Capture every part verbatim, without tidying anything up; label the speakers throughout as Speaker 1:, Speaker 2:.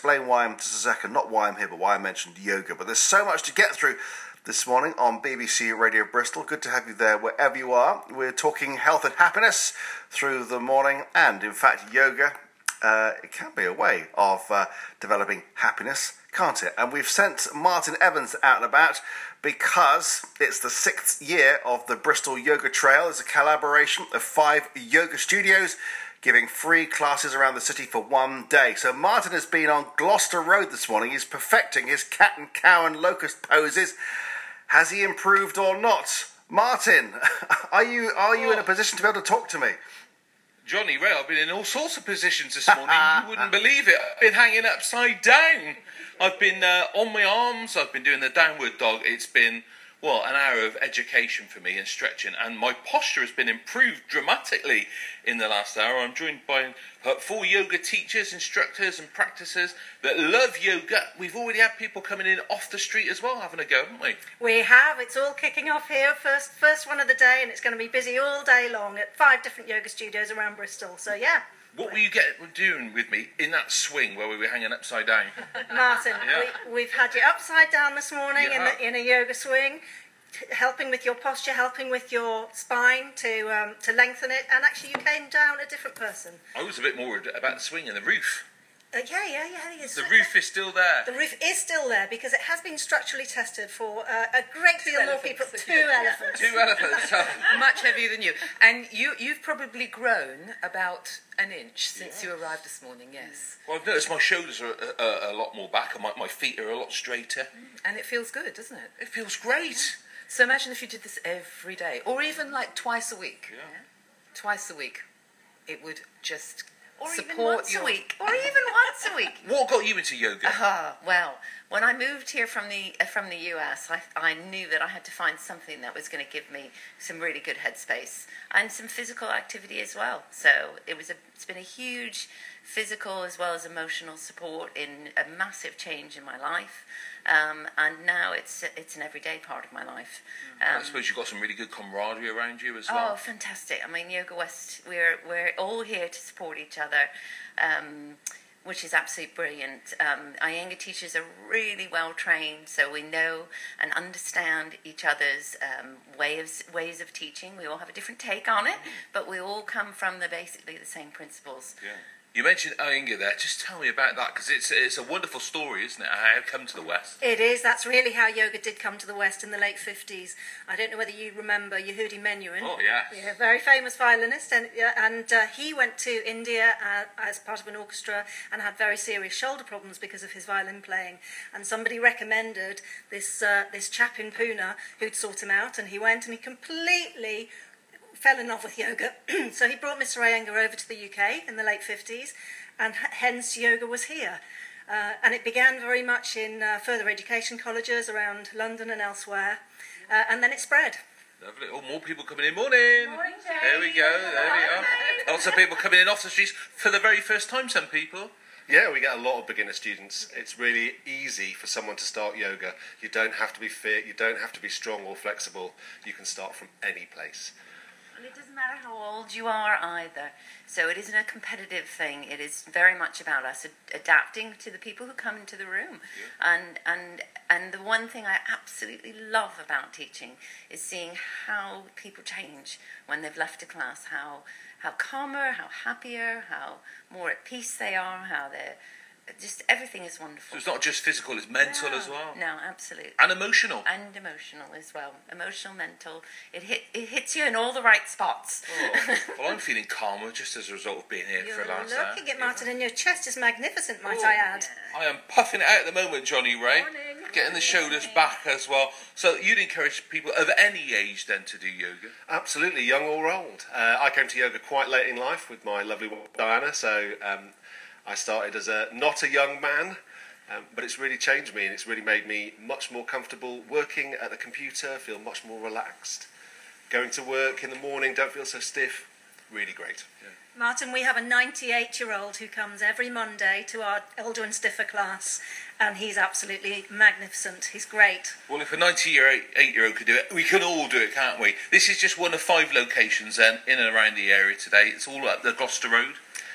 Speaker 1: Explain why I'm just a second, not why I'm here, but why I mentioned yoga. But there's so much to get through this morning on B B C Radio Bristol. Good to have you there wherever you are. We're talking health and happiness through the morning, and in fact, yoga. Uh, it can be a way of uh, developing happiness, can't it? And we've sent Martin Evans out and about because it's the sixth year of the Bristol Yoga Trail. It's a collaboration of five yoga studios giving free classes around the city for one day. So Martin has been on Gloucester Road this morning. He's perfecting his cat and cow and locust poses. Has he improved or not? Martin, are you are you oh. in a position to be able to talk to me?
Speaker 2: Johnny Ray, I've been in all sorts of positions this morning. You wouldn't believe it. I've been hanging upside down. I've been uh, on my arms. I've been doing the downward dog. It's been, well, an hour of education for me and stretching. And my posture has been improved dramatically in the last hour. I'm joined by uh, four yoga teachers, instructors and practitioners that love yoga. We've already had people coming in off the street as well, having a go, haven't we?
Speaker 3: We have. It's all kicking off here. First first one of the day, and it's going to be busy all day long at five different yoga studios around Bristol. So, yeah.
Speaker 2: What were you get, doing with me in that swing where we were hanging upside down?
Speaker 3: Martin,
Speaker 2: yeah.
Speaker 3: we, we've had you upside down this morning in, the, in a yoga swing, t- helping with your posture, helping with your spine to um, to lengthen it, and actually you came down a different person.
Speaker 2: I was a bit more worried about the swing and the roof.
Speaker 3: Uh, yeah, yeah, yeah.
Speaker 2: The roof is still there.
Speaker 3: The roof is still there because it has been structurally tested for uh, a great
Speaker 4: two
Speaker 3: deal more
Speaker 4: elephants.
Speaker 3: people. Two elephants.
Speaker 2: Two elephants.
Speaker 4: Much heavier than you. And you, you've probably grown about an inch since yeah. you arrived this morning, yes.
Speaker 2: Well, I've noticed my shoulders are a, a, a lot more back and my, my feet are a lot straighter.
Speaker 4: And it feels good, doesn't it?
Speaker 2: It feels great.
Speaker 4: So imagine if you did this every day, or even like twice a week.
Speaker 2: Yeah.
Speaker 4: Twice a week. It would just...
Speaker 3: Or
Speaker 4: support
Speaker 3: even once
Speaker 4: your...
Speaker 3: a week. Or even once a week.
Speaker 2: What got you into yoga?
Speaker 5: Uh, well, when I moved here from the uh, from the U S, I, I knew that I had to find something that was going to give me some really good headspace and some physical activity as well. So it was a, it's been a huge physical as well as emotional support in a massive change in my life. Um, and now it's it's an everyday part of my life. Um,
Speaker 2: I suppose you've got some really good camaraderie around you as well.
Speaker 5: Oh, fantastic! I mean, Yoga West, we're we're all here to support each other, um, which is absolutely brilliant. Um, Iyengar teachers are really well trained, so we know and understand each other's um, ways ways of teaching. We all have a different take on it, but we all come from the basically the same principles.
Speaker 2: Yeah. You mentioned Iyengar there. Just tell me about that, because it's it's a wonderful story, isn't it? How it come to the West.
Speaker 3: It is. That's really how yoga did come to the West in the late fifties. I don't know whether you remember Yehudi Menuhin.
Speaker 2: Oh, yeah.
Speaker 3: Yeah, very famous violinist. And, uh, and uh, he went to India uh, as part of an orchestra and had very serious shoulder problems because of his violin playing. And somebody recommended this, uh, this chap in Pune who'd sort him out, and he went and he completely... fell in love with yoga. So he brought Mister Iyengar over to the U K in the late fifties, and h- hence yoga was here. Uh, and it began very much in uh, further education colleges around London and elsewhere, uh, and then it spread.
Speaker 2: Lovely. Oh, more people coming in. Morning.
Speaker 3: Morning,
Speaker 2: There we go. There we are. Lots of people coming in off the streets for the very first time, some people.
Speaker 6: Yeah, we get a lot of beginner students. It's really easy for someone to start yoga. You don't have to be fit, you don't have to be strong or flexible. You can start from any place.
Speaker 5: And it doesn't matter how old you are either. So it isn't a competitive thing. It is very much about us ad- adapting to the people who come into the room. Yeah. And and and the one thing I absolutely love about teaching is seeing how people change when they've left a class. How how calmer, how happier, how more at peace they are. How they're just everything is wonderful.
Speaker 2: So it's not just physical; it's mental
Speaker 5: no,
Speaker 2: as well.
Speaker 5: No, absolutely.
Speaker 2: And emotional.
Speaker 5: And emotional as well. Emotional, mental. It hit it hits you in all the right spots.
Speaker 2: Oh. Well, I'm feeling calmer just as a result of being here
Speaker 3: You're
Speaker 2: for last hour.
Speaker 3: looking at Martin, and your chest is magnificent, might
Speaker 2: Oh,
Speaker 3: I add.
Speaker 2: I am puffing it out at the moment, Johnny Ray.
Speaker 3: Morning.
Speaker 2: Getting the shoulders back as well. So you'd encourage people of any age then to do yoga?
Speaker 6: Absolutely, young or old. Uh, I came to yoga quite late in life with my lovely wife Diana, so um, I started as a not a young man, um, but it's really changed me, and it's really made me much more comfortable working at the computer, feel much more relaxed. Going to work in the morning, don't feel so stiff. Really great. Yeah.
Speaker 3: Martin, we have a ninety-eight-year-old who comes every Monday to our Elder and Stiffer class, and he's absolutely magnificent. He's great.
Speaker 2: Well, if a ninety-eight-year-old could do it, we can all do it, can't we? This is just one of five locations then in and around the area today. It's all at the Gloucester Road.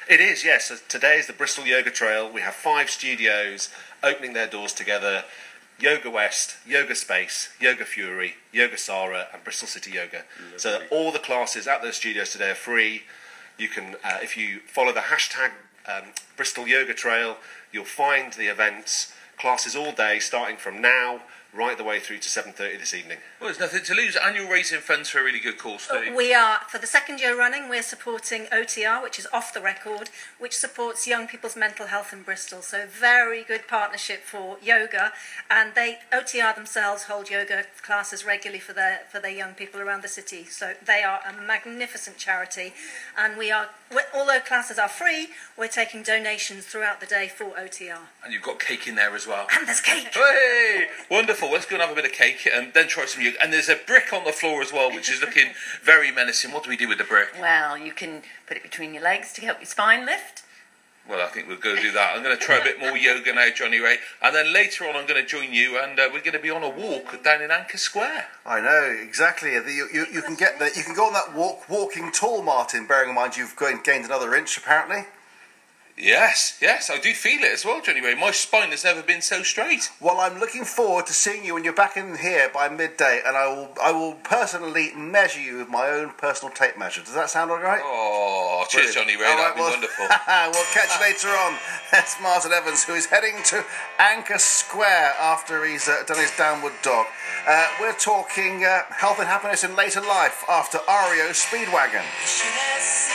Speaker 6: It is, yes. So today is the Bristol Yoga Trail. We have five studios opening their doors together. Yoga West, Yoga Space, Yoga Fury, Yoga Sara and Bristol City Yoga. Lovely. So all the classes at those studios today are free. You can, uh, if you follow the hashtag um, Bristol Yoga Trail, you'll find the events, classes all day starting from now right the way through to seven thirty this evening.
Speaker 2: Well, there's nothing to lose, and you're raising funds for a really good cause too.
Speaker 3: We are, for the second year running, we're supporting O T R, which is Off the Record, which supports young people's mental health in Bristol. So very good partnership for yoga, and they O T R themselves hold yoga classes regularly for their for their young people around the city. So they are a magnificent charity, and we are, although classes are free, we're taking donations throughout the day for O T R.
Speaker 2: And you've got cake in there as well.
Speaker 3: And there's cake.
Speaker 2: Hey, wonderful. Let's go and have a bit of cake and then try some yoga. And there's a brick on the floor as well, which is looking very menacing. What do we do with the brick?
Speaker 5: Well, you can put it between your legs to help your spine lift.
Speaker 2: Well, I think we'll go do that. I'm going to try a bit more yoga now, Johnny Ray. And then later on, I'm going to join you, and uh, we're going to be on a walk down in Anchor Square.
Speaker 1: I know, exactly. You, you, you can get the, you can go on that walk, walking tall, Martin, bearing in mind you've gained another inch, apparently.
Speaker 2: Yes, yes, I do feel it as well, Johnny Ray. My spine has never been so straight.
Speaker 1: Well, I'm looking forward to seeing you when you're back in here by midday, and I will I will personally measure you with my own personal tape measure. Does that sound all right?
Speaker 2: Oh, cheers, Johnny Ray.
Speaker 1: All
Speaker 2: That'd
Speaker 1: right,
Speaker 2: be
Speaker 1: well,
Speaker 2: wonderful.
Speaker 1: We'll catch you later on. That's Martin Evans, who is heading to Anchor Square after he's uh, done his downward dog. Uh, we're talking uh, health and happiness in later life after R E O Speedwagon.